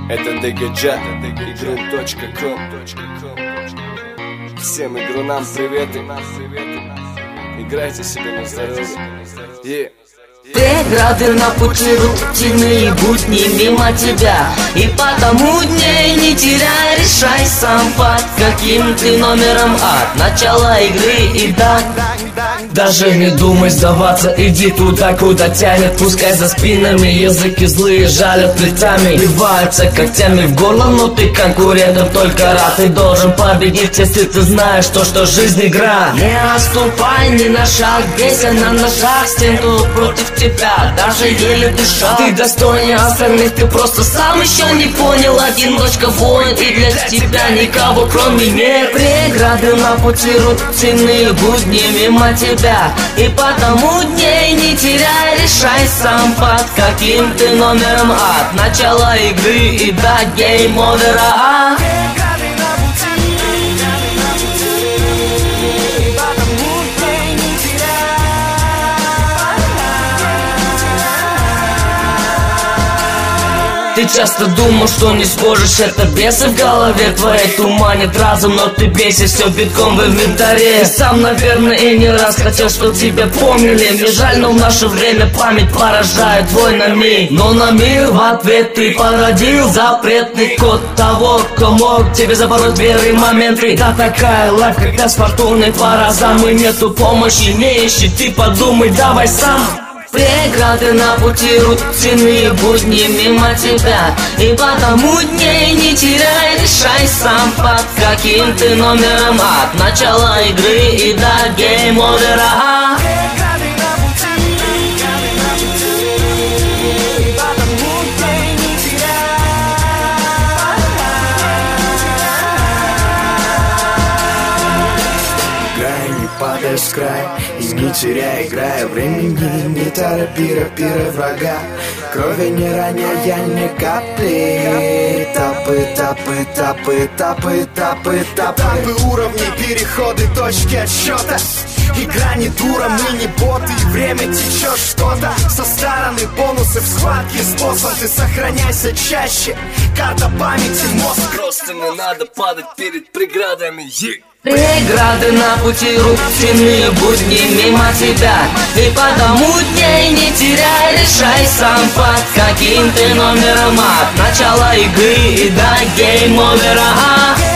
Это ДГJ, игрун.ком. Всем игрунам приветы. Играйте себе на здоровье. Преграды на пути, рутинные будни мимо тебя. И потому дней не теряй, решай сам, под каким ты номером от начала игры и до. Даже не думай сдаваться, иди туда, куда тянет. Пускай за спинами языки злые жалят плетями, вливаются когтями в горло, но ты конкурентом только рад. Ты должен победить, если ты знаешь что жизнь игра. Не отступай ни на шаг, бейся на ножах, стен тут против тебя, даже еле дыша. Ты достойнее остальных, ты просто сам еще не понял. Одиночка воин, и для тебя никого кроме нет. Преграды на пути, рутинные будни мимо тебя. И потому дней не теряй, решай сам, под каким ты номером от начала игры и до гейм-овера. Ты часто думал, что не сможешь, это бесы в голове твоей туманит разум, но ты бесишь, все битком в инвентаре. Ты сам, наверное, и не раз хотел, чтоб тебя помнили. Мне жаль, но в наше время память поражает войнами. Но на мир в ответ ты породил запретный код того, кто мог тебе забороть первые моменты. Да такая лайф, когда с фортуной по разам и нету помощи, не ищи, ты подумай, давай сам. Преграды на пути, рутинные будни мимо тебя. И потому дней не теряй, решай сам, под каким ты номером от начала игры и до гейм-овера. Падаешь с края и не теряй, играя времени, не торопи рапира врага. Крови не роняя ни капли. Тапы, тапы, тапы, тапы, тапы, тапы. Тапы уровней, переходы, точки отсчета. Игра не дура, мы не боты, и время течет что-то. Со стороны бонусы в схватке, способ ты сохраняйся чаще. Карта памяти, мозг. Просто не надо падать перед преградами. Преграды на пути, рутинные будни мимо тебя. И потому дней не теряй, решай сам, под каким ты номером от начала игры и до гейм-овера.